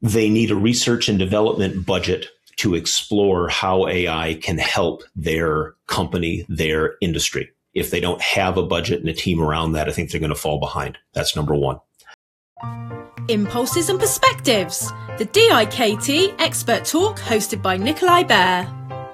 They need a research and development budget to explore how AI can help their company, their industry. If they don't have a budget and a team around that, I think they're going to fall behind. That's number one. Impulses and Perspectives, the DIKT Expert Talk hosted by Nikolai Baer.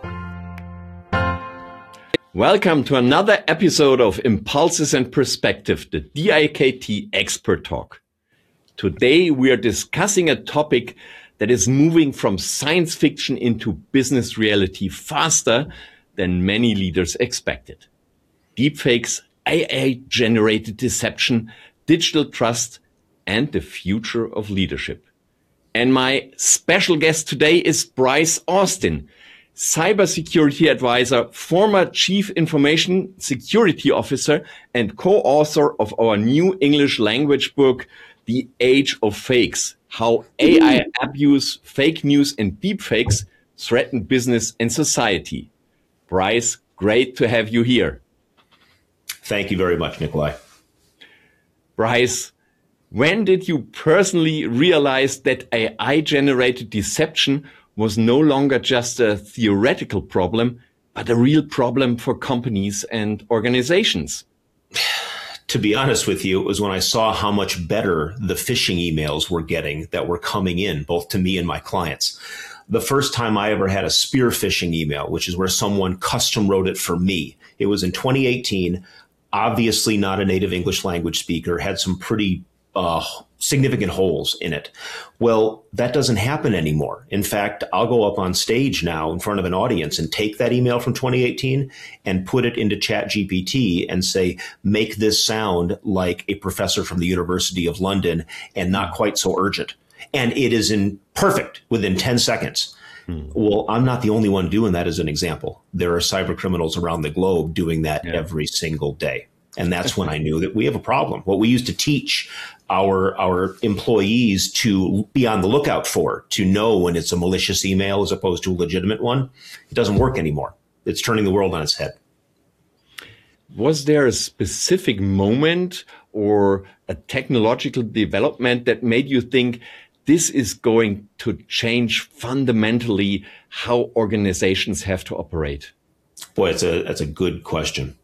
Welcome to another episode of Impulses and Perspective, the DIKT Expert Talk. Today we are discussing a topic that is moving from science fiction into business reality faster than many leaders expected. Deepfakes, AI-generated deception, digital trust, and the future of leadership. And my special guest today is Bryce Austin, cybersecurity advisor, former chief information security officer, and co-author of our new English language book, The Age of Fakes: How AI Abuse, Fake News, and Deepfakes Threaten Business and Society. Bryce, great to have you here. Thank you very much, Nikolai. Bryce, when did you personally realize that AI-generated deception was no longer just a theoretical problem, but a real problem for companies and organizations? To be honest with you, it was when I saw how much better the phishing emails were getting that were coming in, both to me and my clients. The first time I ever had a spear phishing email, which is where someone custom wrote it for me, it was in 2018, obviously not a native English language speaker, had some pretty significant holes in it. Well, that doesn't happen anymore. In fact, I'll go up on stage now in front of an audience and take that email from 2018 and put it into ChatGPT and say, make this sound like a professor from the University of London and not quite so urgent. And it is perfect within 10 seconds. Well, I'm not the only one doing that as an example. There are cyber criminals around the globe doing that every single day. And that's when I knew that we have a problem. What we used to teach our employees to be on the lookout for, to know when it's a malicious email as opposed to a legitimate one, it doesn't work anymore. It's turning the world on its head. Was there a specific moment or a technological development that made you think this is going to change fundamentally how organizations have to operate? Boy, that's a good question.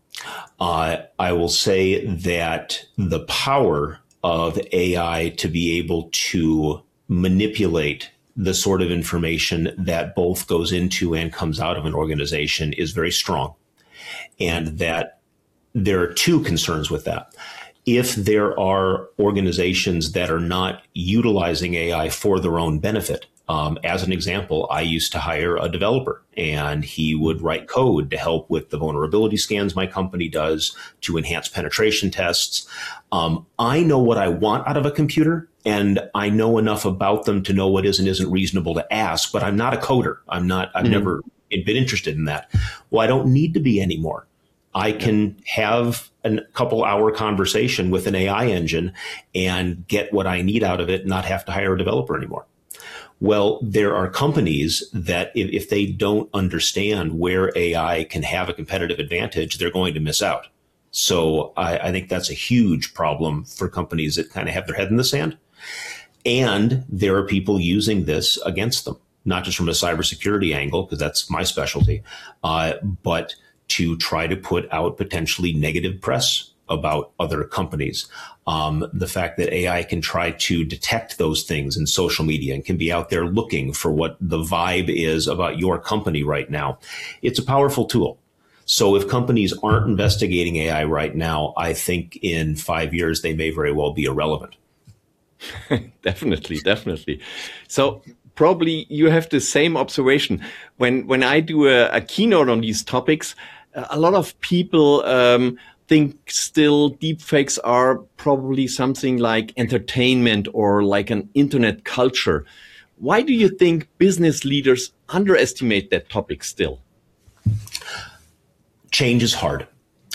I will say that the power of AI to be able to manipulate the sort of information that both goes into and comes out of an organization is very strong. And that there are two concerns with that. If there are organizations that are not utilizing AI for their own benefit, as an example, I used to hire a developer and he would write code to help with the vulnerability scans my company does, to enhance penetration tests. I know what I want out of a computer and I know enough about them to know what is and isn't reasonable to ask, but I'm not a coder. I've never been interested in that. Well, I don't need to be anymore. I can have a couple-hour conversation with an AI engine and get what I need out of it, not have to hire a developer anymore. Well, there are companies that if they don't understand where AI can have a competitive advantage, they're going to miss out. So I think that's a huge problem for companies that kind of have their head in the sand. And there are people using this against them, not just from a cybersecurity angle, because that's my specialty, but to try to put out potentially negative press about other companies. The fact that AI can try to detect those things in social media and can be out there looking for what the vibe is about your company right now. It's a powerful tool. So if companies aren't investigating AI right now, I think in 5 years, they may very well be irrelevant. Definitely. So probably you have the same observation. When I do a keynote on these topics, a lot of people think still deepfakes are probably something like entertainment or like an internet culture. Why do you think business leaders underestimate that topic still? Change is hard.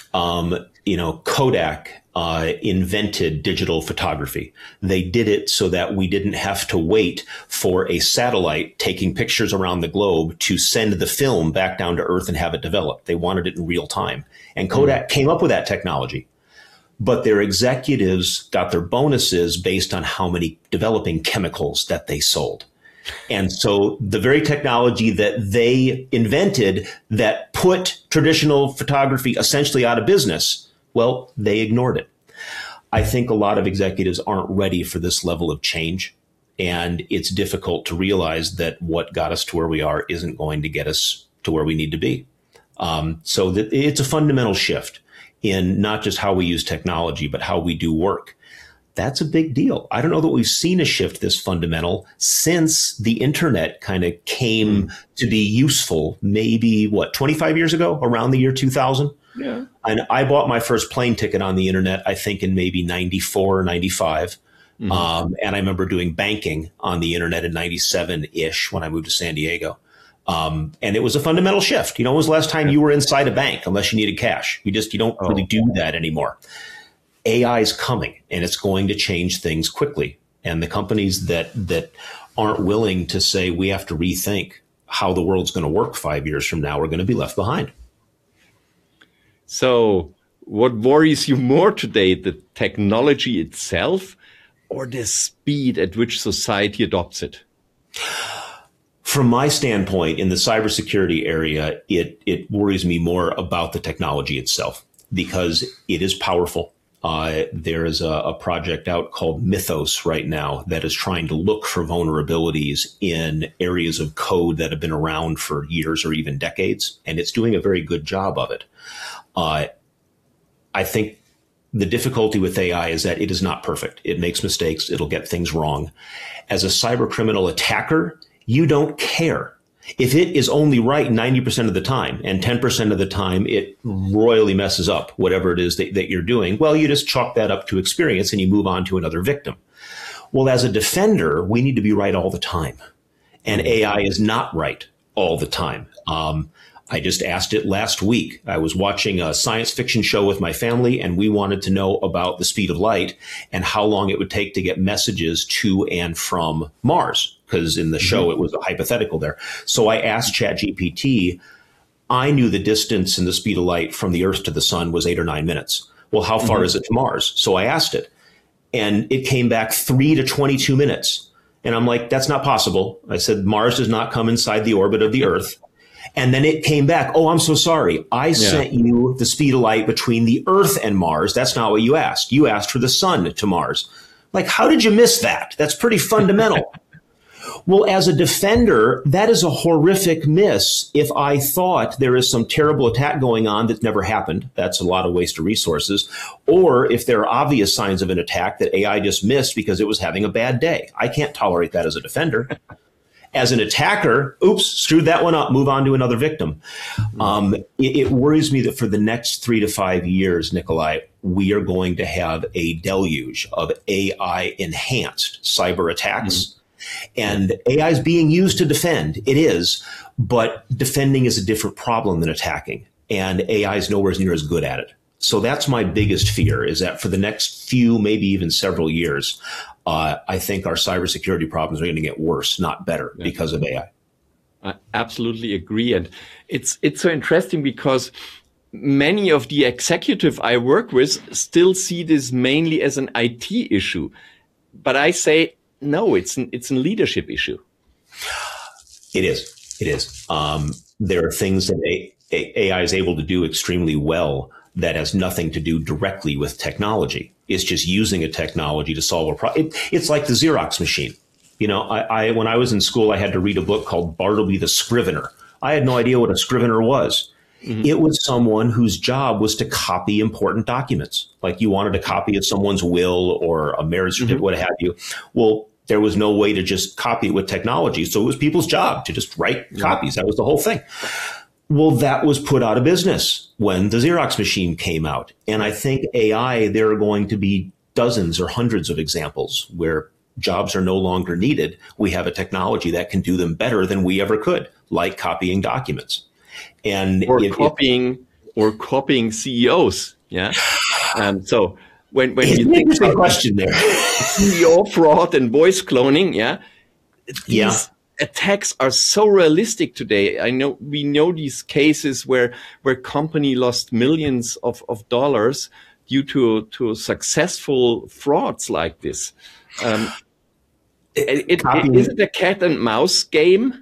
Kodak invented digital photography. They did it so that we didn't have to wait for a satellite taking pictures around the globe to send the film back down to Earth and have it developed. They wanted it in real time. And Kodak came up with that technology. but their executives got their bonuses based on how many developing chemicals that they sold. And so the very technology that they invented that put traditional photography essentially out of business, well, they ignored it. I think a lot of executives aren't ready for this level of change. And it's difficult to realize that what got us to where we are isn't going to get us to where we need to be. So that it's a fundamental shift in not just how we use technology, but how we do work. That's a big deal. I don't know that we've seen a shift this fundamental since the internet kind of came to be useful, maybe 25 years ago, around the year 2000. Yeah. And I bought my first plane ticket on the internet, I think in maybe 94 or 95. And I remember doing banking on the internet in 97-ish when I moved to San Diego. And it was a fundamental shift. When was the last time you were inside a bank unless you needed cash? You don't really do that anymore. AI is coming and it's going to change things quickly. And the companies that aren't willing to say we have to rethink how the world's going to work 5 years from now are going to be left behind. So what worries you more today, the technology itself or the speed at which society adopts it? From my standpoint, in the cybersecurity area, it worries me more about the technology itself because it is powerful. There is a project out called Mythos right now that is trying to look for vulnerabilities in areas of code that have been around for years or even decades, and it's doing a very good job of it. I think the difficulty with AI is that it is not perfect. It makes mistakes. It'll get things wrong. As a cyber criminal attacker, you don't care. If it is only right 90% of the time and 10% of the time it royally messes up whatever it is that you're doing, well, you just chalk that up to experience and you move on to another victim. Well, as a defender, we need to be right all the time. And AI is not right all the time. I just asked it last week. I was watching a science fiction show with my family, and we wanted to know about the speed of light and how long it would take to get messages to and from Mars, because in the show it was a hypothetical there. So I asked ChatGPT. I knew the distance and the speed of light from the Earth to the sun was 8 or 9 minutes. Well, how far is it to Mars? So I asked it, and it came back 3 to 22 minutes. And I'm like, that's not possible. I said, Mars does not come inside the orbit of the Earth. And then it came back. Oh, I'm so sorry. I sent you the speed of light between the Earth and Mars. That's not what you asked. You asked for the sun to Mars. Like, how did you miss that? That's pretty fundamental. Well, as a defender, that is a horrific miss. If I thought there is some terrible attack going on that never happened, that's a lot of waste of resources. Or if there are obvious signs of an attack that AI just missed because it was having a bad day. I can't tolerate that as a defender. As an attacker, oops, screwed that one up, move on to another victim. It worries me that for the next 3 to 5 years, Nikolai, we are going to have a deluge of AI-enhanced cyber attacks. And AI is being used to defend. It is, but defending is a different problem than attacking. And AI is nowhere near as good at it. So that's my biggest fear, is that for the next few, maybe even several years, I think our cybersecurity problems are going to get worse, not better, because of AI. I absolutely agree. And it's so interesting because many of the executive I work with still see this mainly as an IT issue. But I say, no, it's a leadership issue. It is. It is. There are things that AI is able to do extremely well that has nothing to do directly with technology. It's just using a technology to solve a problem. It's like the Xerox machine. When I was in school, I had to read a book called Bartleby the Scrivener. I had no idea what a scrivener was. It was someone whose job was to copy important documents. Like you wanted a copy of someone's will or a marriage certificate, what have you. Well, there was no way to just copy it with technology. So it was people's job to just write copies. That was the whole thing. Well, that was put out of business when the Xerox machine came out. And I think AI, there are going to be dozens or hundreds of examples where jobs are no longer needed. We have a technology that can do them better than we ever could, like copying documents. And copying CEOs. Yeah. And so when you think about question there, CEO fraud and voice cloning, these attacks are so realistic today. We know these cases where company lost millions of dollars due to successful frauds like this. Is it a cat and mouse game?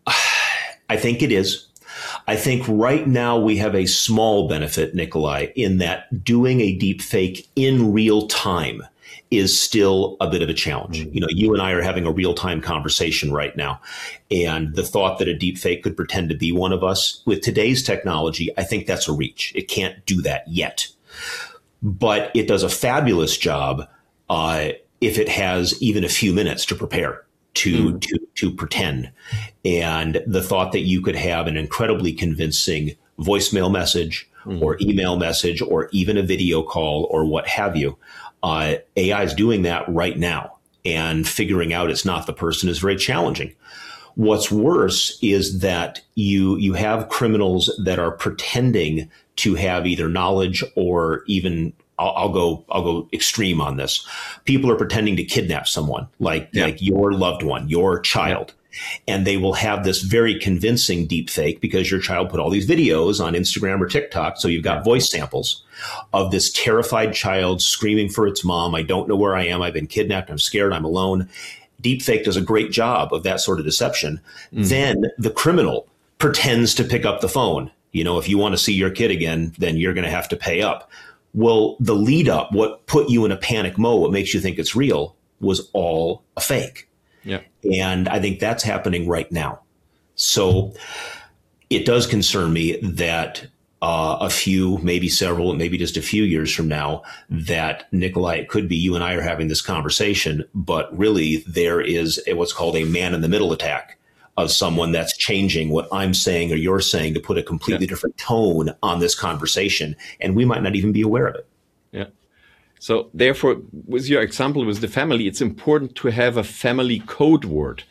I think it is. I think right now we have a small benefit, Nikolai, in that doing a deep fake in real time is still a bit of a challenge. You know, you and I are having a real time conversation right now. And the thought that a deep fake could pretend to be one of us with today's technology, I think that's a reach. It can't do that yet. But it does a fabulous job if it has even a few minutes to prepare. To pretend. And the thought that you could have an incredibly convincing voicemail message or email message or even a video call or what have you, AI is doing that right now, and figuring out it's not the person is very challenging. What's worse is that you have criminals that are pretending to have either knowledge or even I'll go extreme on this. People are pretending to kidnap someone, like your loved one, your child. And they will have this very convincing deep fake because your child put all these videos on Instagram or TikTok. So you've got voice samples of this terrified child screaming for its mom. I don't know where I am. I've been kidnapped. I'm scared. I'm alone. Deepfake does a great job of that sort of deception. Then the criminal pretends to pick up the phone. You know, if you want to see your kid again, then you're going to have to pay up. Well, the lead up, what put you in a panic mode, what makes you think it's real, was all a fake. Yeah. And I think that's happening right now. So it does concern me that a few, maybe several, maybe just a few years from now, that Nikolai, it could be you and I are having this conversation, but really there is what's called a man in the middle attack of someone that's changing what I'm saying or you're saying to put a completely different tone on this conversation. And we might not even be aware of it. Yeah. So therefore, with your example with the family, it's important to have a family code word.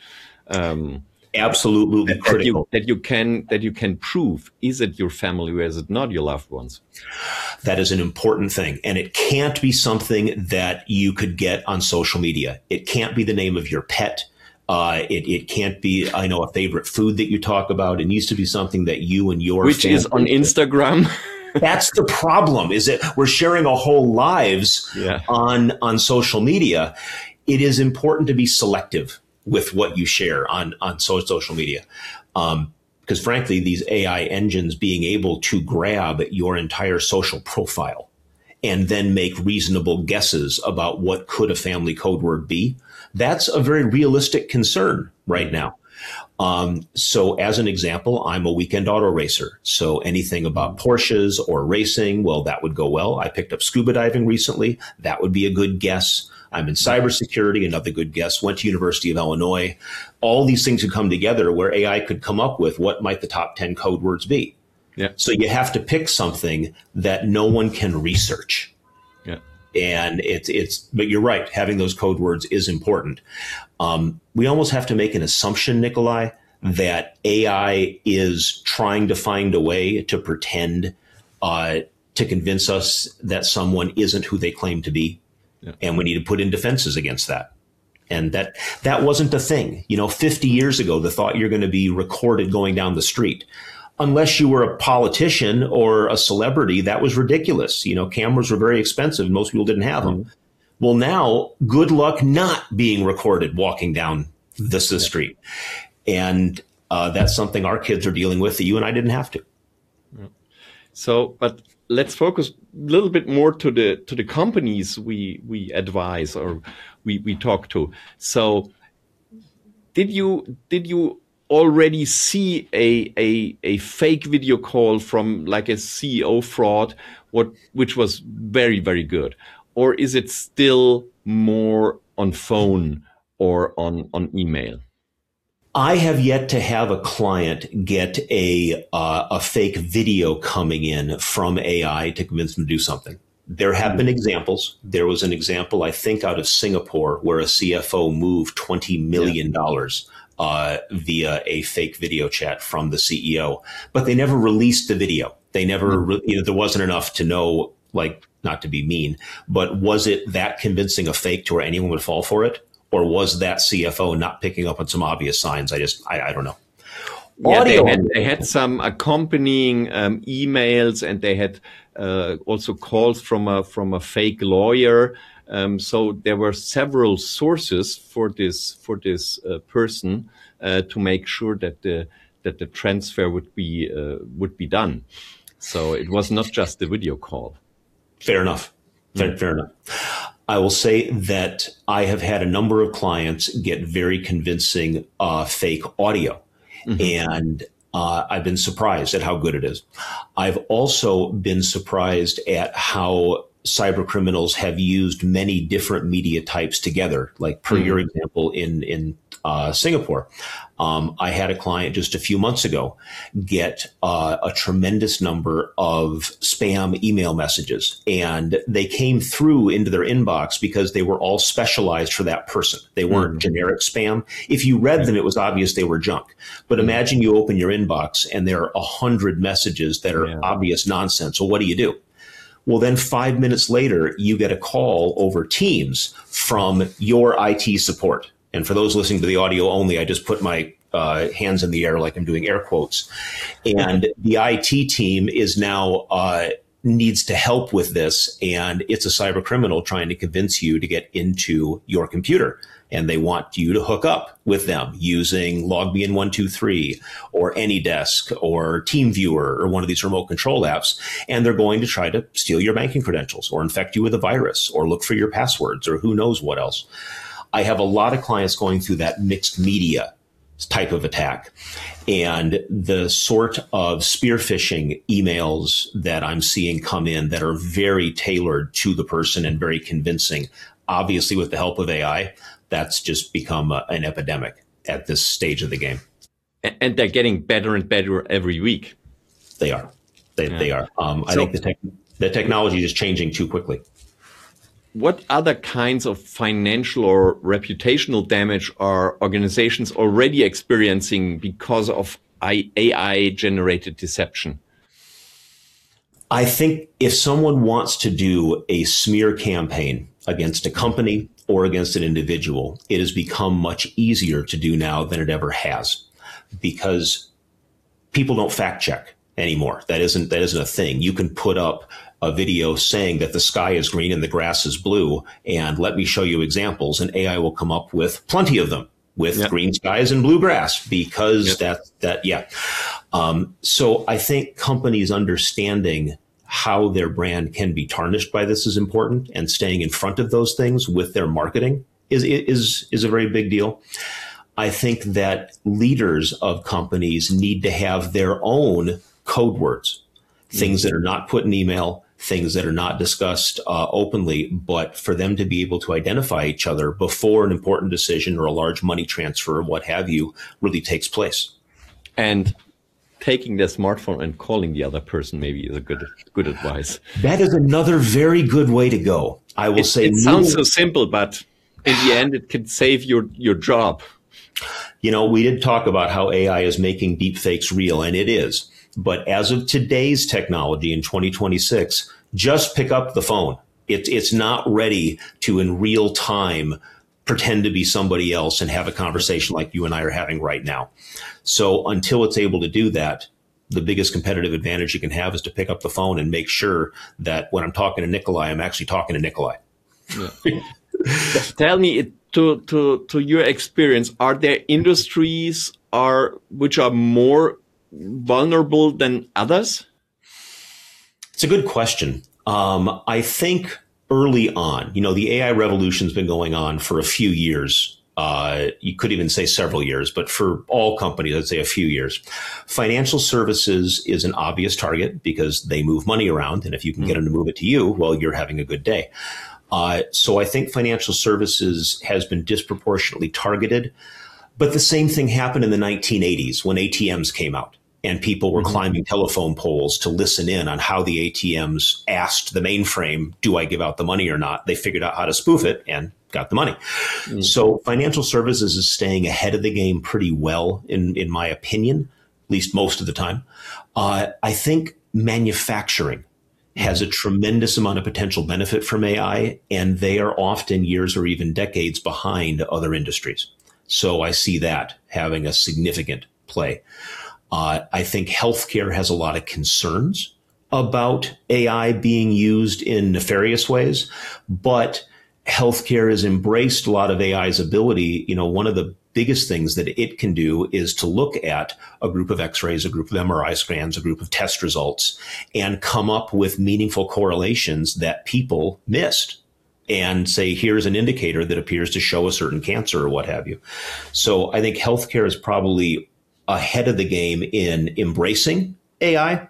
Absolutely critical. That you can prove, is it your family or is it not your loved ones? That is an important thing. And it can't be something that you could get on social media. It can't be the name of your pet. It can't be, I know, a favorite food that you talk about. It needs to be something that you and your Which is on Instagram. That's the problem, is that we're sharing our whole lives on social media. It is important to be selective with what you share on social media. Because frankly, these AI engines being able to grab your entire social profile and then make reasonable guesses about what could a family code word be, that's a very realistic concern right now. So as an example, I'm a weekend auto racer. So anything about Porsches or racing, well, that would go well. I picked up scuba diving recently. That would be a good guess. I'm in cybersecurity, another good guess. Went to University of Illinois. All these things could come together where AI could come up with what might the top 10 code words be. Yeah. So you have to pick something that no one can research. Yeah. And but you're right. Having those code words is important. We almost have to make an assumption, Nikolai, that AI is trying to find a way to pretend, to convince us that someone isn't who they claim to be. Yeah. And we need to put in defenses against that. And that wasn't a thing. 50 years ago, the thought you're going to be recorded going down the street, unless you were a politician or a celebrity, that was ridiculous. Cameras were very expensive. Most people didn't have them. Well, now, good luck not being recorded walking down the street. And that's something our kids are dealing with that you and I didn't have to. Yeah. So, but let's focus a little bit more to the companies we advise or we talk to. So, did you already see a fake video call from like a CEO fraud, which was very, very good? Or is it still more on phone or on email? I have yet to have a client get a fake video coming in from AI to convince them to do something. There have been examples. There was an example, I think, out of Singapore where a CFO moved $20 million via a fake video chat from the CEO, but they never released the video. They never, there wasn't enough to know, like, not to be mean, but was it that convincing a fake to where anyone would fall for it? Or was that CFO not picking up on some obvious signs? I don't know. Yeah, audio. they had some accompanying emails, and they had also calls from a fake lawyer. So there were several sources for this person to make sure that the transfer would be done. So it was not just the video call. Fair enough. Fair enough. I will say that I have had a number of clients get very convincing fake audio, and I've been surprised at how good it is. I've also been surprised at how cyber criminals have used many different media types together. Like per your example in Singapore, I had a client just a few months ago get a tremendous number of spam email messages, and they came through into their inbox because they were all specialized for that person. They weren't generic spam. If you read them, it was obvious they were junk. But imagine you open your inbox and there are 100 messages that are obvious nonsense. Well, what do? Well, then 5 minutes later, you get a call over Teams from your IT support. And for those listening to the audio only, I just put my hands in the air like I'm doing air quotes. And the IT team is now needs to help with this. And it's a cyber criminal trying to convince you to get into your computer. And they want you to hook up with them using LogMeIn123 or AnyDesk or TeamViewer or one of these remote control apps. And they're going to try to steal your banking credentials or infect you with a virus or look for your passwords or who knows what else. I have a lot of clients going through that mixed media type of attack. And the sort of spear phishing emails that I'm seeing come in that are very tailored to the person and very convincing, obviously with the help of AI, that's just become an epidemic at this stage of the game. And they're getting better and better every week. They are. They are. I think the technology is changing too quickly. What other kinds of financial or reputational damage are organizations already experiencing because of AI-generated deception? I think if someone wants to do a smear campaign against a company or against an individual, it has become much easier to do now than it ever has, because people don't fact check anymore. That isn't a thing. You can put up a video saying that the sky is green and the grass is blue, and let me show you examples, and AI will come up with plenty of them with green skies and blue grass, because so I think companies understanding how their brand can be tarnished by this is important, and staying in front of those things with their marketing is a very big deal. I think that leaders of companies need to have their own code words, things that are not put in email, things that are not discussed openly, but for them to be able to identify each other before an important decision or a large money transfer or what have you really takes place. And taking their smartphone and calling the other person maybe is a good advice. That is another very good way to go. I will say it sounds so simple, but in the end, it can save your job. You know, we did talk about how AI is making deepfakes real, and it is. But as of today's technology in 2026, just pick up the phone. It's not ready to, in real time, pretend to be somebody else and have a conversation like you and I are having right now. So until it's able to do that, the biggest competitive advantage you can have is to pick up the phone and make sure that when I'm talking to Nikolai, I'm actually talking to Nikolai. Yeah. Tell me, to your experience, are there industries which are more vulnerable than others? It's a good question. I think early on, the AI revolution's been going on for a few years. You could even say several years, but for all companies, I'd say a few years. Financial services is an obvious target because they move money around. And if you can get them to move it to you, well, you're having a good day. So I think financial services has been disproportionately targeted. But the same thing happened in the 1980s when ATMs came out and people were climbing telephone poles to listen in on how the ATMs asked the mainframe, do I give out the money or not? They figured out how to spoof it and got the money. So financial services is staying ahead of the game pretty well, in my opinion, at least most of the time. I think manufacturing has a tremendous amount of potential benefit from AI, and they are often years or even decades behind other industries. So I see that having a significant play. I think healthcare has a lot of concerns about AI being used in nefarious ways, but healthcare has embraced a lot of AI's ability. One of the biggest things that it can do is to look at a group of x-rays, a group of MRI scans, a group of test results, and come up with meaningful correlations that people missed and say, here's an indicator that appears to show a certain cancer or what have you. So I think healthcare is probably ahead of the game in embracing AI.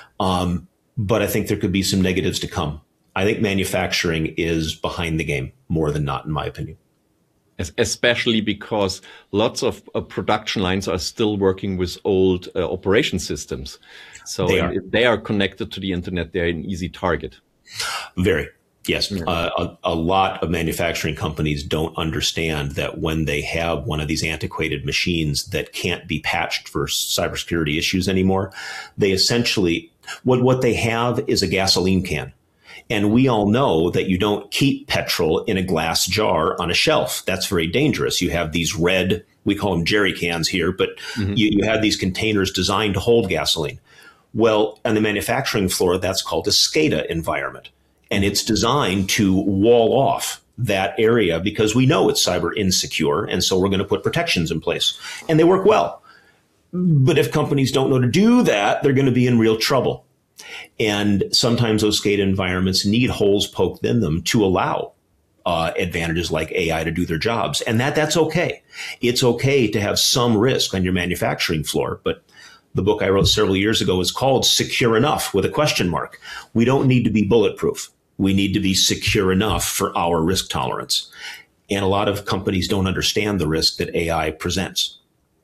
But I think there could be some negatives to come. I think manufacturing is behind the game more than not, in my opinion. Especially because lots of production lines are still working with old operation systems. So if they are connected to the internet, they're an easy target. Very. Yes. A lot of manufacturing companies don't understand that when they have one of these antiquated machines that can't be patched for cybersecurity issues anymore, they essentially, what they have is a gasoline can. And we all know that you don't keep petrol in a glass jar on a shelf. That's very dangerous. You have these red, we call them jerry cans here, but you have these containers designed to hold gasoline. Well, on the manufacturing floor, that's called a SCADA environment. And it's designed to wall off that area because we know it's cyber insecure. And so we're going to put protections in place. And they work well. But if companies don't know to do that, they're going to be in real trouble. And sometimes those SCADA environments need holes poked in them to allow advantages like AI to do their jobs. And that's okay. It's okay to have some risk on your manufacturing floor. But the book I wrote several years ago is called Secure Enough with a question mark. We don't need to be bulletproof. We need to be secure enough for our risk tolerance. And a lot of companies don't understand the risk that AI presents.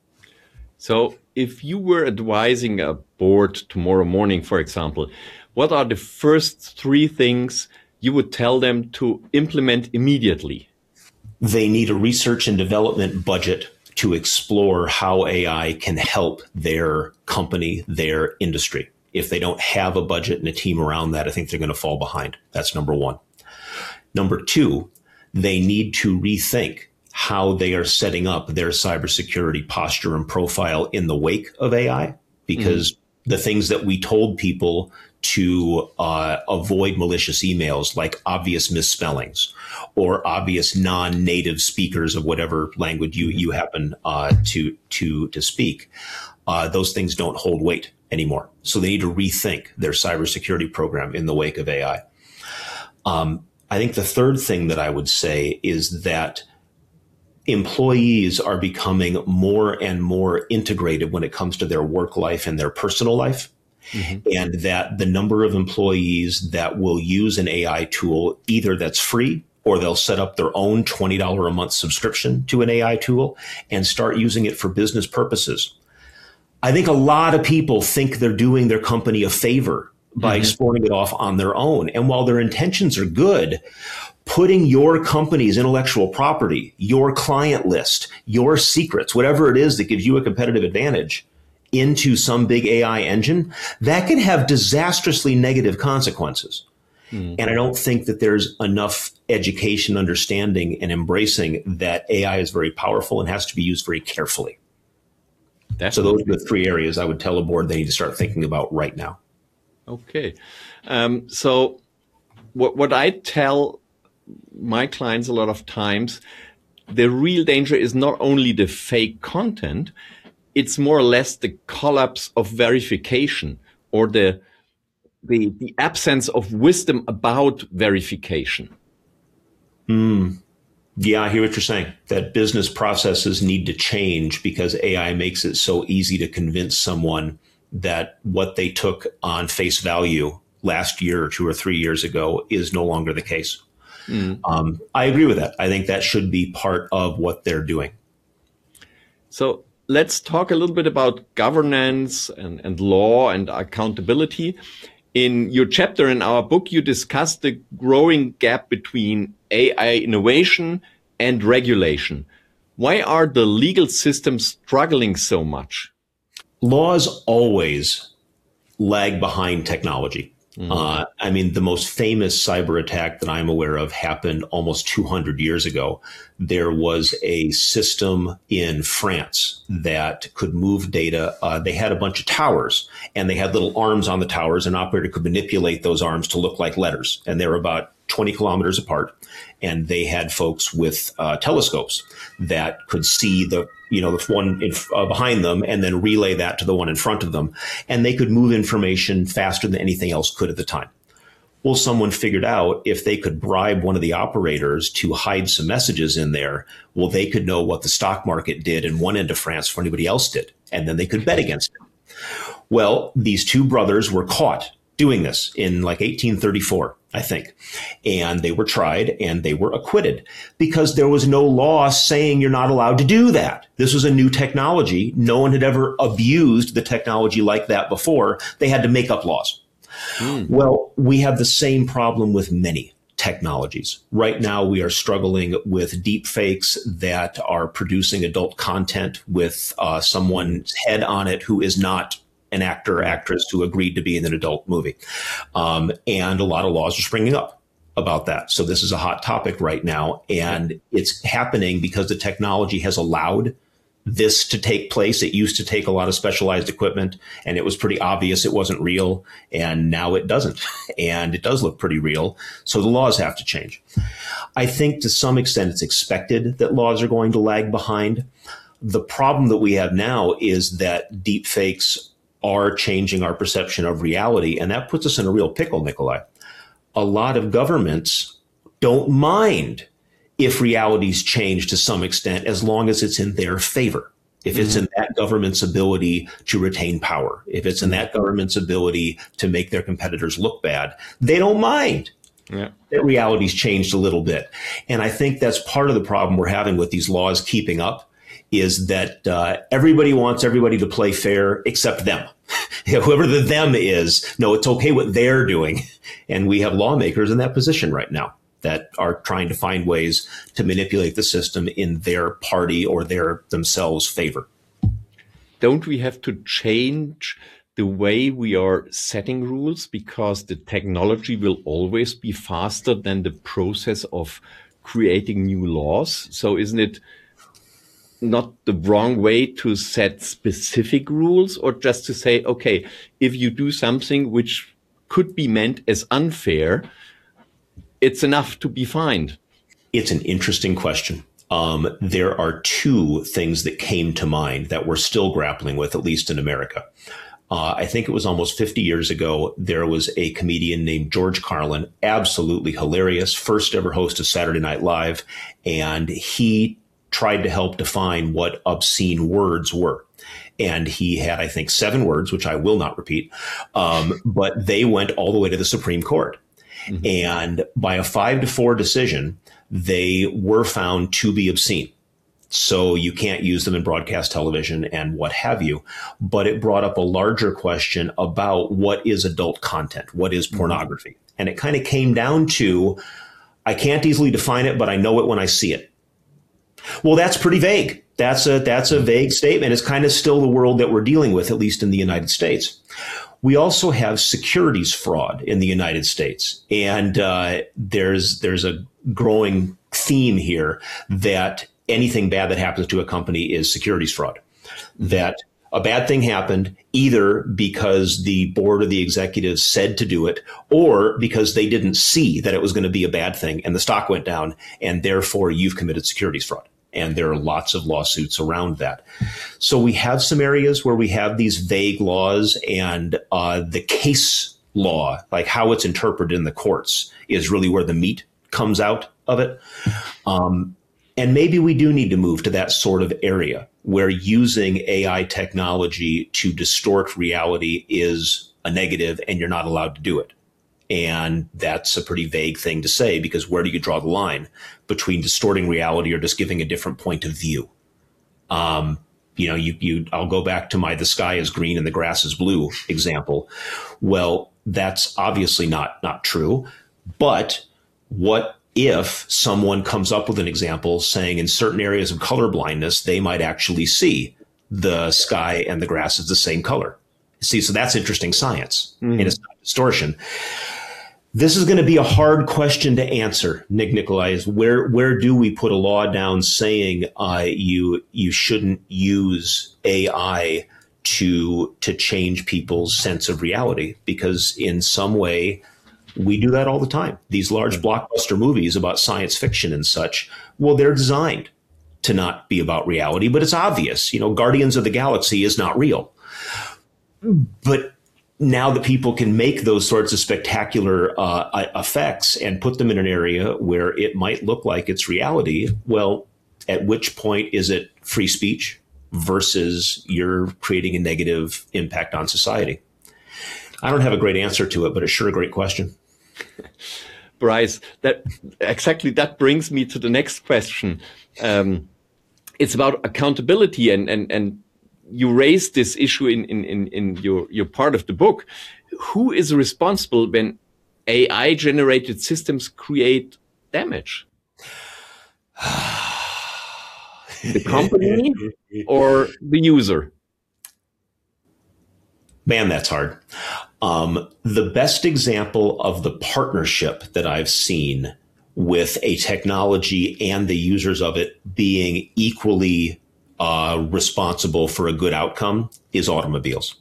So if you were advising a board tomorrow morning, for example, what are the first 3 things you would tell them to implement immediately? They need a research and development budget to explore how AI can help their company, their industry. If they don't have a budget and a team around that, I think they're going to fall behind. That's number 1. Number 2, they need to rethink how they are setting up their cybersecurity posture and profile in the wake of AI, because the things that we told people to avoid malicious emails, like obvious misspellings or obvious non-native speakers of whatever language you happen to speak, those things don't hold weight anymore. So they need to rethink their cybersecurity program in the wake of AI. I think the third thing that I would say is that employees are becoming more and more integrated when it comes to their work life and their personal life. And that the number of employees that will use an AI tool, either that's free or they'll set up their own $20 a month subscription to an AI tool and start using it for business purposes. I think a lot of people think they're doing their company a favor by exploring it off on their own. And while their intentions are good, putting your company's intellectual property, your client list, your secrets, whatever it is that gives you a competitive advantage into some big AI engine, that can have disastrously negative consequences. And I don't think that there's enough education, understanding, and embracing that AI is very powerful and has to be used very carefully. So those are the 3 areas I would tell a board they need to start thinking about right now. Okay. So what I tell my clients a lot of times, the real danger is not only the fake content, it's more or less the collapse of verification or the absence of wisdom about verification. Yeah, I hear what you're saying, that business processes need to change because AI makes it so easy to convince someone that what they took on face value last year or 2 or 3 years ago is no longer the case. I agree with that. I think that should be part of what they're doing. So let's talk a little bit about governance and law and accountability. In your chapter in our book, you discuss the growing gap between AI innovation and regulation. Why are the legal systems struggling so much? Laws always lag behind technology. I mean, the most famous cyber attack that I'm aware of happened almost 200 years ago. There was a system in France that could move data. They had a bunch of towers, and they had little arms on the towers. An operator could manipulate those arms to look like letters, and they were about 20 kilometers apart. And they had folks with telescopes that could see the one behind them and then relay that to the one in front of them. And they could move information faster than anything else could at the time. Well, someone figured out if they could bribe one of the operators to hide some messages in there, well, they could know what the stock market did in one end of France before anybody else did. And then they could bet against it. Well, these two brothers were caught doing this in like 1834, I think. And they were tried and they were acquitted because there was no law saying you're not allowed to do that. This was a new technology. No one had ever abused the technology like that before. They had to make up laws. Well, we have the same problem with many technologies. Right now, we are struggling with deep fakes that are producing adult content with someone's head on it who is not an actor or actress who agreed to be in an adult movie. And a lot of laws are springing up about that. So this is a hot topic right now. And it's happening because the technology has allowed this to take place. It used to take a lot of specialized equipment, and it was pretty obvious it wasn't real. And now it doesn't. And it does look pretty real. So the laws have to change. I think to some extent it's expected that laws are going to lag behind. The problem that we have now is that deep fakes are changing our perception of reality. And that puts us in a real pickle, Nikolai. A lot of governments don't mind if realities change to some extent, as long as it's in their favor. If it's in that government's ability to retain power, if it's in that government's ability to make their competitors look bad, they don't mind that realities changed a little bit. And I think that's part of the problem we're having with these laws keeping up, is that everybody wants everybody to play fair except them. Whoever the them is, no, it's okay what they're doing. And we have lawmakers in that position right now that are trying to find ways to manipulate the system in their party or their themselves favor. Don't we have to change the way we are setting rules, because the technology will always be faster than the process of creating new laws? So isn't it not the wrong way to set specific rules, or just to say, okay, if you do something which could be meant as unfair, it's enough to be fined? It's an interesting question. There are two things that came to mind that we're still grappling with, at least in America. I think it was almost 50 years ago, there was a comedian named George Carlin, absolutely hilarious, first ever host of Saturday Night Live, and he tried to help define what obscene words were. And he had, I think, 7 words, which I will not repeat, but they went all the way to the Supreme Court. And by a 5-4 decision, they were found to be obscene. So you can't use them in broadcast television and what have you. But it brought up a larger question about what is adult content, what is pornography. And it kind of came down to, I can't easily define it, but I know it when I see it. Well, that's pretty vague. That's a vague statement. It's kind of still the world that we're dealing with, at least in the United States. We also have securities fraud in the United States. And there's a growing theme here that anything bad that happens to a company is securities fraud. That a bad thing happened either because the board or the executives said to do it, or because they didn't see that it was going to be a bad thing and the stock went down, and therefore you've committed securities fraud. And there are lots of lawsuits around that. So we have some areas where we have these vague laws, and the case law, like how it's interpreted in the courts, is really where the meat comes out of it. And maybe we do need to move to that sort of area where using AI technology to distort reality is a negative and you're not allowed to do it. And that's a pretty vague thing to say, because where do you draw the line between distorting reality or just giving a different point of view? I'll go back to my "the sky is green and the grass is blue" example. Well, that's obviously not true. But what if someone comes up with an example saying in certain areas of color blindness, they might actually see the sky and the grass is the same color? See, so that's interesting science. And it's not distortion. This is going to be a hard question to answer, Nick Nicolai. Is where do we put a law down saying you shouldn't use AI to change people's sense of reality? Because in some way, we do that all the time. These large blockbuster movies about science fiction and such, well, they're designed to not be about reality, but it's obvious. Guardians of the Galaxy is not real. But now that people can make those sorts of spectacular effects and put them in an area where it might look like it's reality, well, at which point is it free speech versus you're creating a negative impact on society? I don't have a great answer to it, but it's sure a great question. Bryce, that brings me to the next question. It's about accountability, and you raised this issue in your part of the book. Who is responsible when AI generated systems create damage? The company or the user? Man, that's hard. The best example of the partnership that I've seen with a technology and the users of it being equally responsible for a good outcome is automobiles.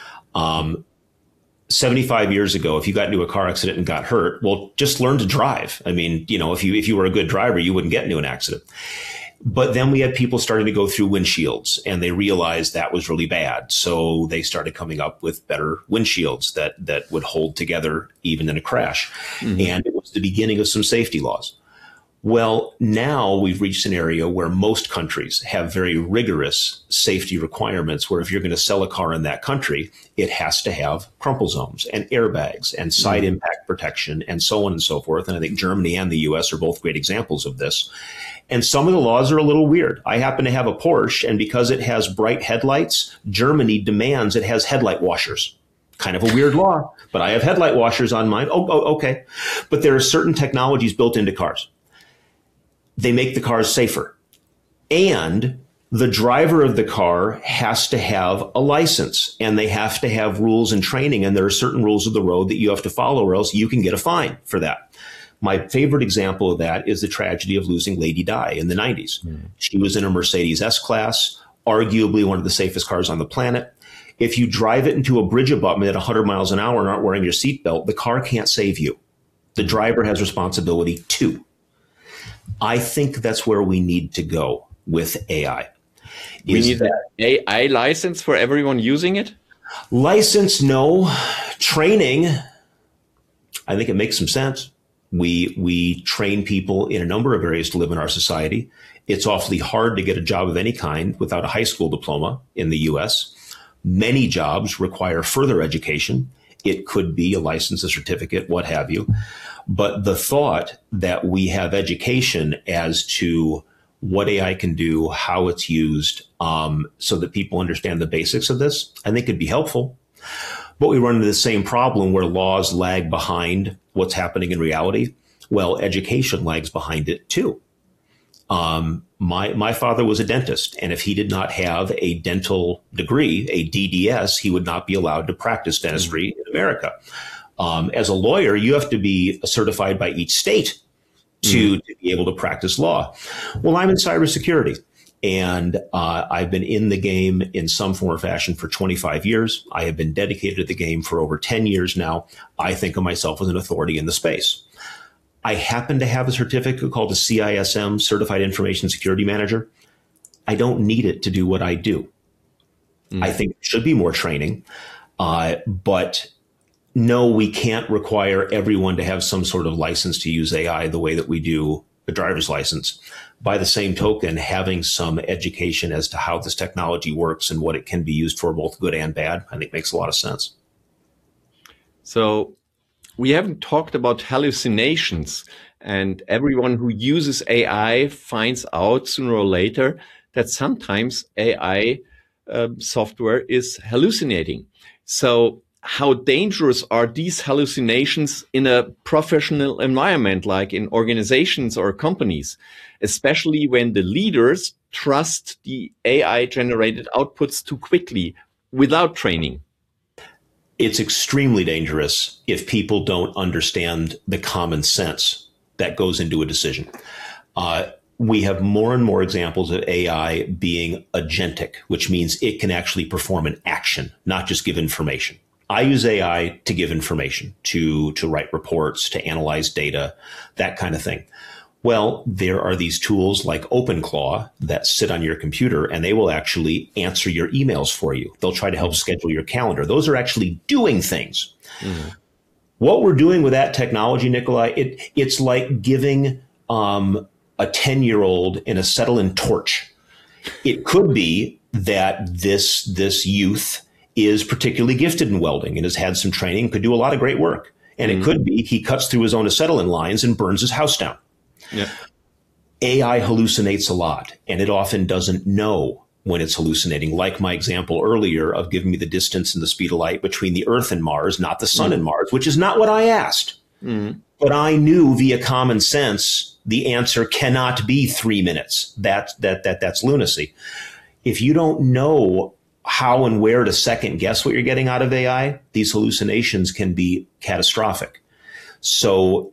75 years ago, if you got into a car accident and got hurt, well, just learn to drive. I mean, if you were a good driver, you wouldn't get into an accident. But then we had people starting to go through windshields, and they realized that was really bad. So they started coming up with better windshields that would hold together even in a crash. Mm-hmm. And it was the beginning of some safety laws. Well, now we've reached an area where most countries have very rigorous safety requirements where if you're going to sell a car in that country, it has to have crumple zones and airbags and side impact protection and so on and so forth. And I think Germany and the US are both great examples of this. And some of the laws are a little weird. I happen to have a Porsche, and because it has bright headlights, Germany demands it has headlight washers. Kind of a weird law, but I have headlight washers on mine. Oh, okay. But there are certain technologies built into cars. They make the cars safer. And the driver of the car has to have a license, and they have to have rules and training. And there are certain rules of the road that you have to follow, or else you can get a fine for that. My favorite example of that is the tragedy of losing Lady Di in the 90s. She was in a Mercedes S-Class, arguably one of the safest cars on the planet. If you drive it into a bridge abutment at 100 miles an hour and aren't wearing your seatbelt, the car can't save you. The driver has responsibility too. I think that's where we need to go with AI. We need an AI license for everyone using it? License, no. Training, I think it makes some sense. We train people in a number of areas to live in our society. It's awfully hard to get a job of any kind without a high school diploma in the US. Many jobs require further education. It could be a license, a certificate, what have you. But the thought that we have education as to what AI can do, how it's used, so that people understand the basics of this, I think could be helpful. But we run into the same problem where laws lag behind what's happening in reality. Well, education lags behind it too. My father was a dentist, and if he did not have a dental degree, a DDS, he would not be allowed to practice dentistry in America. As a lawyer, you have to be certified by each state to be able to practice law. Well, I'm in cybersecurity, and I've been in the game in some form or fashion for 25 years. I have been dedicated to the game for over 10 years now. I think of myself as an authority in the space. I happen to have a certificate called a CISM, Certified Information Security Manager. I don't need it to do what I do. I think there should be more training, but no, we can't require everyone to have some sort of license to use AI the way that we do a driver's license. By the same token, having some education as to how this technology works and what it can be used for, both good and bad, I think makes a lot of sense. So we haven't talked about hallucinations, and everyone who uses AI finds out sooner or later that sometimes AI software is hallucinating. So how dangerous are these hallucinations in a professional environment, like in organizations or companies, especially when the leaders trust the AI-generated outputs too quickly without training? It's extremely dangerous if people don't understand the common sense that goes into a decision. We have more and more examples of AI being agentic, which means it can actually perform an action, not just give information. I use AI to give information, to write reports, to analyze data, that kind of thing. Well, there are these tools like OpenClaw that sit on your computer, and they will actually answer your emails for you. They'll try to help schedule your calendar. Those are actually doing things. Mm-hmm. What we're doing with that technology, Nikolai, it's like giving a 10-year-old an acetylene torch. It could be that this youth is particularly gifted in welding and has had some training, could do a lot of great work. And it could be he cuts through his own acetylene lines and burns his house down. Yeah. AI hallucinates a lot, and it often doesn't know when it's hallucinating, like my example earlier of giving me the distance and the speed of light between the Earth and Mars, not the Sun and Mars, which is not what I asked. But I knew via common sense the answer cannot be 3 minutes. That's lunacy. If you don't know how and where to second guess what you're getting out of AI, these hallucinations can be catastrophic. So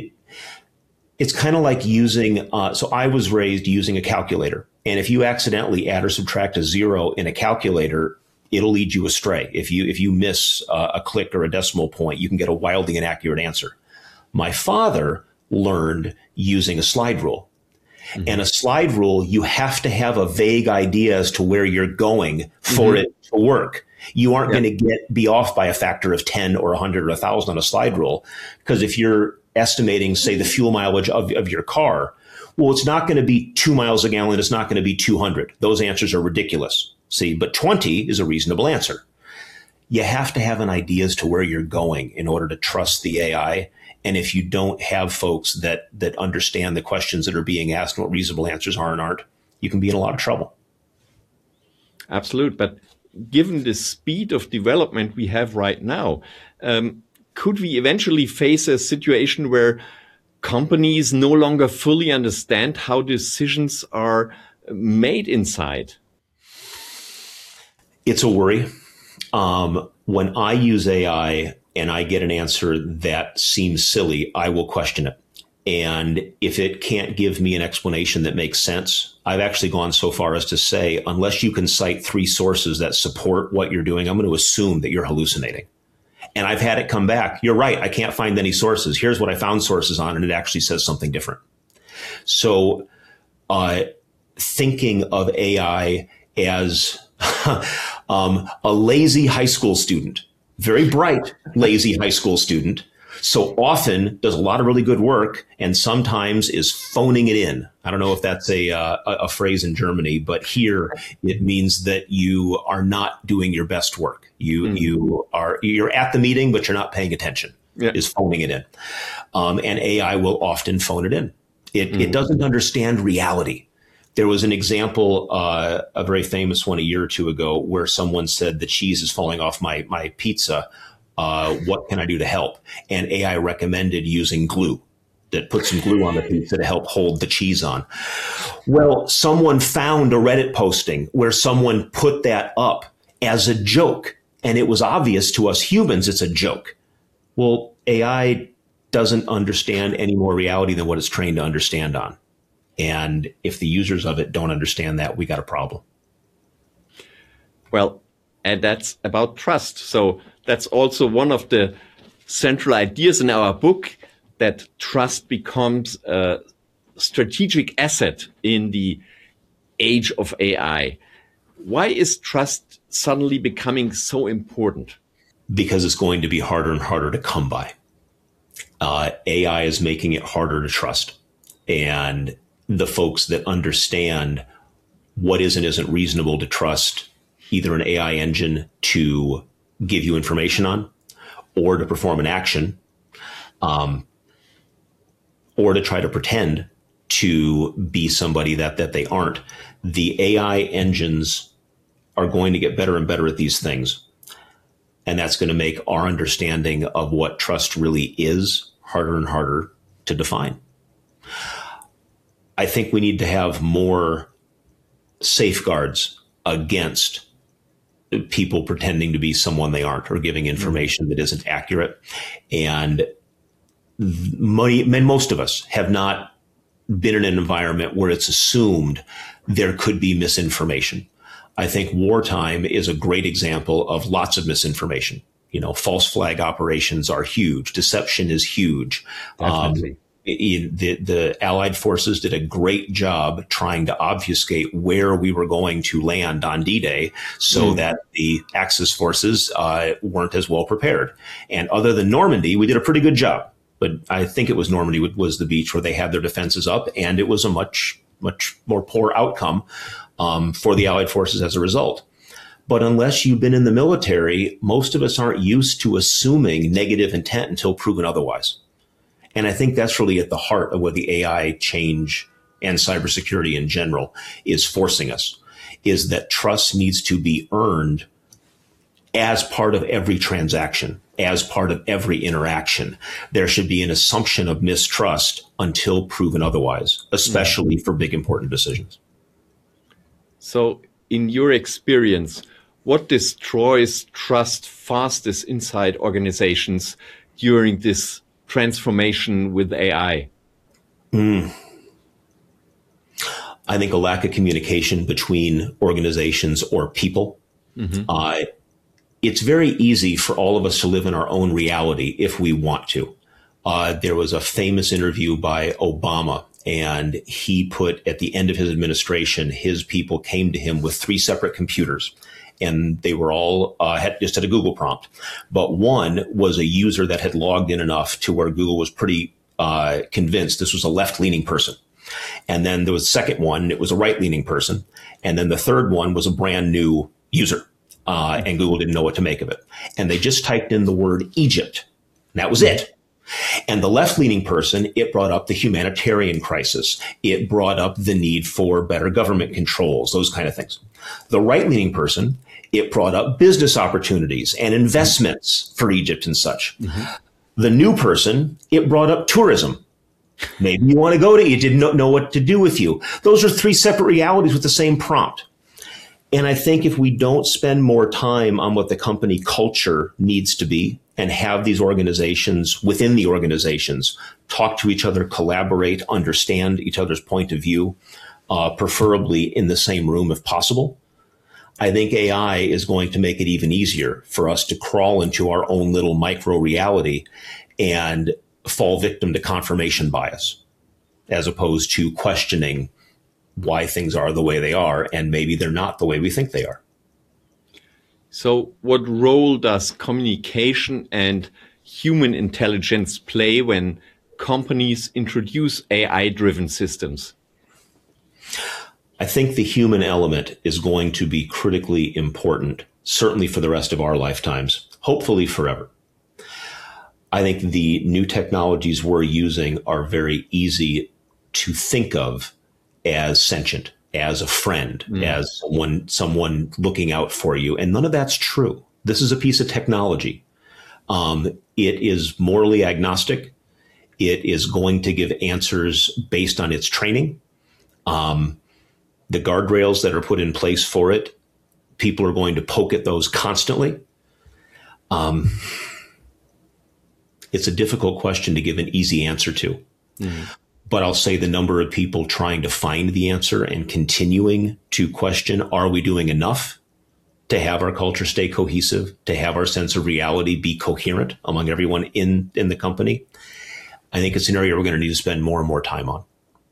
it's kind of like using, so I was raised using a calculator. And if you accidentally add or subtract a zero in a calculator, it'll lead you astray. If you miss a click or a decimal point, you can get a wildly inaccurate answer. My father learned using a slide rule. Mm-hmm. And a slide rule, you have to have a vague idea as to where you're going for it to work. You aren't going to be off by a factor of 10 or 100 or 1,000 on a slide rule. Because if you're estimating, say, the fuel mileage of your car, well, it's not going to be 2 miles a gallon. It's not going to be 200. Those answers are ridiculous. See, but 20 is a reasonable answer. You have to have an idea as to where you're going in order to trust the AI. And if you don't have folks that understand the questions that are being asked and what reasonable answers are and aren't, you can be in a lot of trouble. Absolutely. But given the speed of development we have right now, could we eventually face a situation where companies no longer fully understand how decisions are made inside? It's a worry. When I use AI and I get an answer that seems silly, I will question it. And if it can't give me an explanation that makes sense, I've actually gone so far as to say, unless you can cite 3 sources that support what you're doing, I'm going to assume that you're hallucinating. And I've had it come back. You're right. I can't find any sources. Here's what I found sources on, and it actually says something different. So thinking of AI as a lazy high school student, very bright, lazy high school student, so often does a lot of really good work and sometimes is phoning it in. I don't know if that's a phrase in Germany, but here it means that you are not doing your best work. You're at the meeting, but you're not paying attention. Is phoning it in. And AI will often phone it in. It doesn't understand reality. There was an example, a very famous one a year or two ago, where someone said the cheese is falling off my pizza. What can I do to help? And AI recommended using glue, that put some glue on the pizza to help hold the cheese on. Well, someone found a Reddit posting where someone put that up as a joke, and it was obvious to us humans it's a joke. Well, AI doesn't understand any more reality than what it's trained to understand on. And if the users of it don't understand that, we got a problem. Well, and that's about trust. So that's also one of the central ideas in our book, that trust becomes a strategic asset in the age of AI. Why is trust suddenly becoming so important? Because it's going to be harder and harder to come by. AI is making it harder to trust. And the folks that understand what is and isn't reasonable to trust either an AI engine to give you information on, or to perform an action, or to try to pretend to be somebody that they aren't. The AI engines are going to get better and better at these things. And that's going to make our understanding of what trust really is harder and harder to define. I think we need to have more safeguards against people pretending to be someone they aren't or giving information that isn't accurate. And most of us have not been in an environment where it's assumed there could be misinformation. I think wartime is a great example of lots of misinformation. False flag operations are huge. Deception is huge. Definitely. The Allied forces did a great job trying to obfuscate where we were going to land on D-Day so that the Axis forces weren't as well prepared. And other than Normandy, we did a pretty good job. But I think it was Normandy was the beach where they had their defenses up, and it was a much, much more poor outcome for the Allied forces as a result. But unless you've been in the military, most of us aren't used to assuming negative intent until proven otherwise. And I think that's really at the heart of what the AI change and cybersecurity in general is forcing us, is that trust needs to be earned as part of every transaction, as part of every interaction. There should be an assumption of mistrust until proven otherwise, especially for big, important decisions. So in your experience, what destroys trust fastest inside organizations during this transformation with AI? I think a lack of communication between organizations or people. It's very easy for all of us to live in our own reality if we want to. There was a famous interview by Obama, and he put at the end of his administration, his people came to him with 3 separate computers. And they were all just had a Google prompt. But one was a user that had logged in enough to where Google was pretty convinced this was a left-leaning person. And then there was a second one, it was a right-leaning person. And then the third one was a brand new user. And Google didn't know what to make of it. And they just typed in the word Egypt. And that was it. And the left-leaning person, it brought up the humanitarian crisis. It brought up the need for better government controls, those kind of things. The right-leaning person, it brought up business opportunities and investments for Egypt and such. The new person, it brought up tourism. Maybe you want to go to Egypt, didn't know what to do with you. Those are 3 separate realities with the same prompt. And I think if we don't spend more time on what the company culture needs to be and have these organizations within the organizations talk to each other, collaborate, understand each other's point of view, preferably in the same room if possible, I think AI is going to make it even easier for us to crawl into our own little micro reality and fall victim to confirmation bias, as opposed to questioning why things are the way they are, and maybe they're not the way we think they are. So what role does communication and human intelligence play when companies introduce AI-driven systems? I think the human element is going to be critically important, certainly for the rest of our lifetimes, hopefully forever. I think the new technologies we're using are very easy to think of as sentient, as a friend, as someone looking out for you. And none of that's true. This is a piece of technology. It is morally agnostic. It is going to give answers based on its training. The guardrails that are put in place for it, people are going to poke at those constantly. It's a difficult question to give an easy answer to. But I'll say the number of people trying to find the answer and continuing to question, are we doing enough to have our culture stay cohesive, to have our sense of reality be coherent among everyone in the company? I think it's an area we're going to need to spend more and more time on.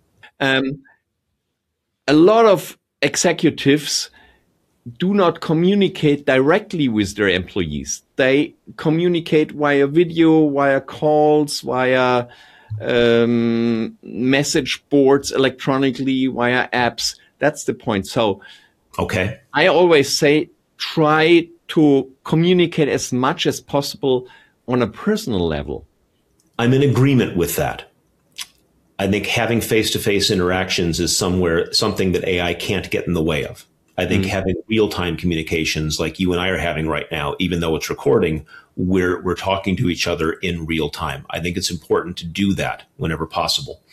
A lot of executives do not communicate directly with their employees. They communicate via video, via calls, via message boards electronically, via apps. That's the point. So okay, I always say try to communicate as much as possible on a personal level. I'm in agreement with that. I think having face-to-face interactions is something that AI can't get in the way of. I think having real-time communications like you and I are having right now, even though it's recording, we're talking to each other in real time. I think it's important to do that whenever possible.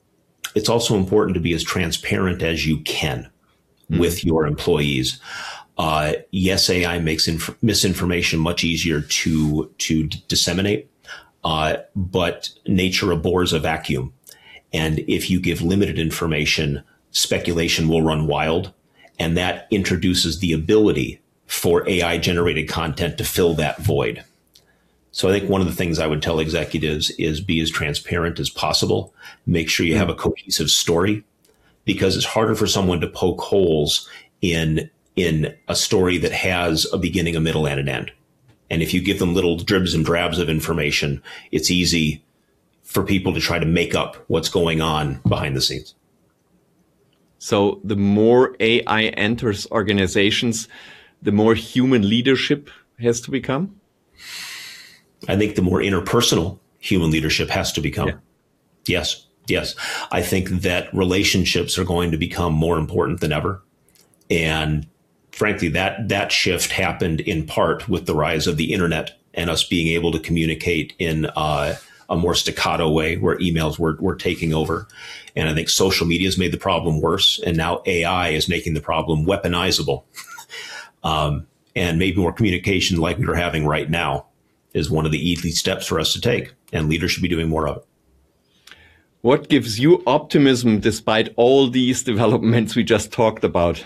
It's also important to be as transparent as you can with your employees. Yes, AI makes misinformation much easier to disseminate, but nature abhors a vacuum. And if you give limited information, speculation will run wild. And that introduces the ability for AI generated content to fill that void. So I think one of the things I would tell executives is be as transparent as possible. Make sure you have a cohesive story, because it's harder for someone to poke holes in a story that has a beginning, a middle, and an end. And if you give them little dribs and drabs of information, it's easy for people to try to make up what's going on behind the scenes. So the more AI enters organizations, the more human leadership has to become? I think the more interpersonal human leadership has to become. Yeah. Yes. I think that relationships are going to become more important than ever. And frankly, that shift happened in part with the rise of the internet and us being able to communicate in a more staccato way, where emails were taking over. And I think social media has made the problem worse. And now AI is making the problem weaponizable. And maybe more communication like we're having right now is one of the easy steps for us to take. And leaders should be doing more of it. What gives you optimism despite all these developments we just talked about?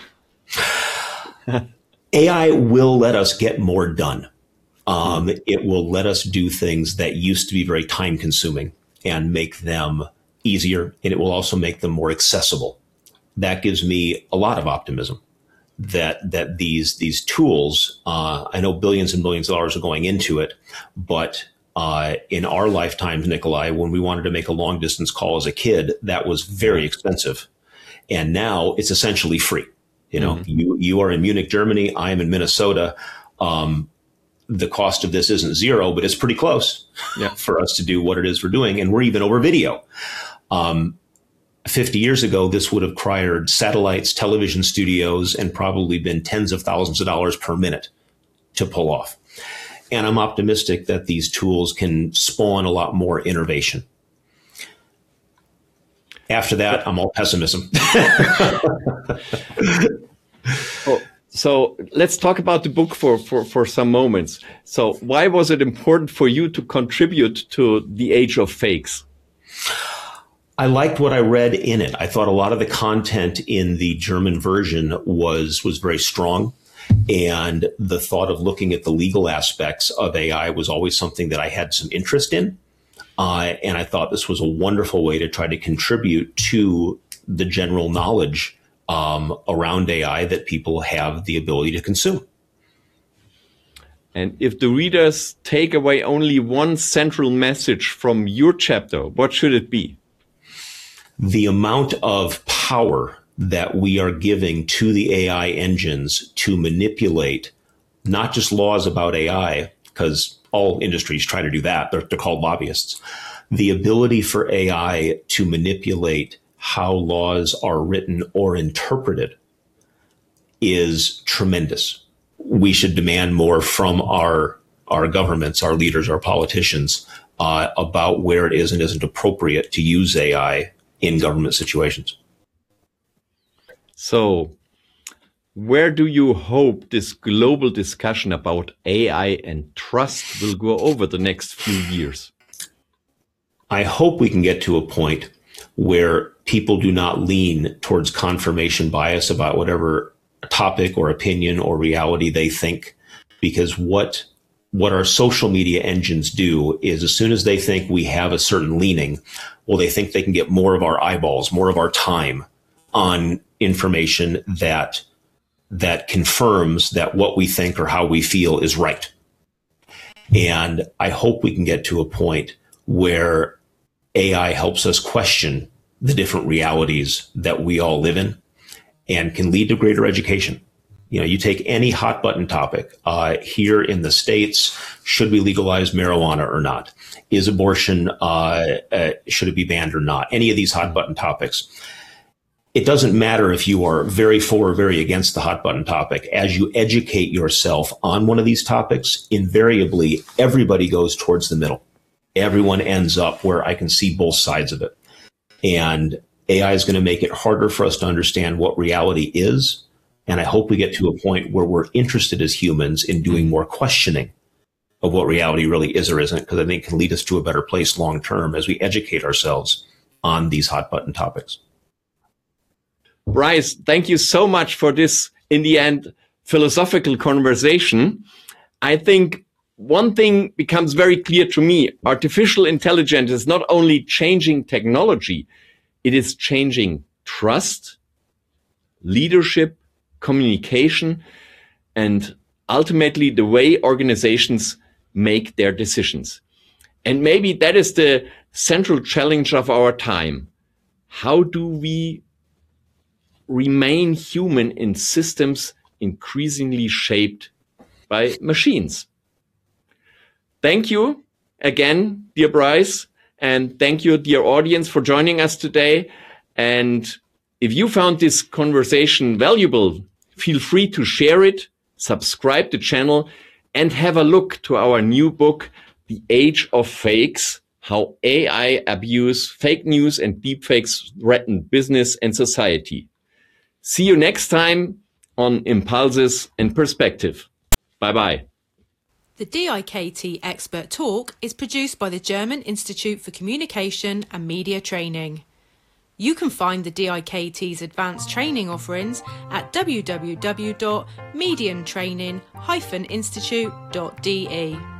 AI will let us get more done. It will let us do things that used to be very time consuming and make them easier. And it will also make them more accessible. That gives me a lot of optimism that these tools, I know billions and billions of dollars are going into it, but in our lifetimes, Nikolai, when we wanted to make a long distance call as a kid, that was very expensive. And now it's essentially free. You know, you are in Munich, Germany. I am in Minnesota. The cost of this isn't zero, but it's pretty close for us to do what it is we're doing. And we're even over video. 50 years ago, this would have required satellites, television studios, and probably been tens of thousands of dollars per minute to pull off. And I'm optimistic that these tools can spawn a lot more innovation. After that, I'm all pessimism. So let's talk about the book for some moments. So why was it important for you to contribute to The Age of Fakes? I liked what I read in it. I thought a lot of the content in the German version was very strong. And the thought of looking at the legal aspects of AI was always something that I had some interest in. And I thought this was a wonderful way to try to contribute to the general knowledge around AI that people have the ability to consume. And if the readers take away only one central message from your chapter, what should it be? The amount of power that we are giving to the AI engines to manipulate not just laws about AI, because all industries try to do that. They're called lobbyists. The ability for AI to manipulate how laws are written or interpreted is tremendous. We should demand more from our governments, our leaders, our politicians about where it is and isn't appropriate to use AI in government situations. So, where do you hope this global discussion about AI and trust will go over the next few years? I hope we can get to a point where people do not lean towards confirmation bias about whatever topic or opinion or reality they think, because what our social media engines do is as soon as they think we have a certain leaning, well, they think they can get more of our eyeballs, more of our time on information that confirms that what we think or how we feel is right. And I hope we can get to a point where AI helps us question the different realities that we all live in and can lead to greater education. You know, you take any hot button topic here in the States, should we legalize marijuana or not? Is abortion, should it be banned or not? Any of these hot button topics. It doesn't matter if you are very for or very against the hot button topic. As you educate yourself on one of these topics, invariably, everybody goes towards the middle. Everyone ends up where I can see both sides of it. And AI is going to make it harder for us to understand what reality is And I hope we get to a point where we're interested as humans in doing more questioning of what reality really is or isn't, because I think it can lead us to a better place long term as we educate ourselves on these hot button topics. Bryce, thank you so much for this, in the end, philosophical conversation. I think one thing becomes very clear to me. Artificial intelligence is not only changing technology, it is changing trust, leadership, communication, and ultimately the way organizations make their decisions. And maybe that is the central challenge of our time. How do we remain human in systems increasingly shaped by machines? Thank you again, dear Bryce, and thank you, dear audience, for joining us today. And if you found this conversation valuable, feel free to share it, subscribe to the channel, and have a look to our new book, The Age of Fakes: How AI Abuse, Fake News, and Deepfakes Threaten Business and Society. See you next time on Impulses and Perspective. Bye-bye. The DIKT Expert Talk is produced by the German Institute for Communication and Media Training. You can find the DIKT's advanced training offerings at www.mediantraining-institute.de.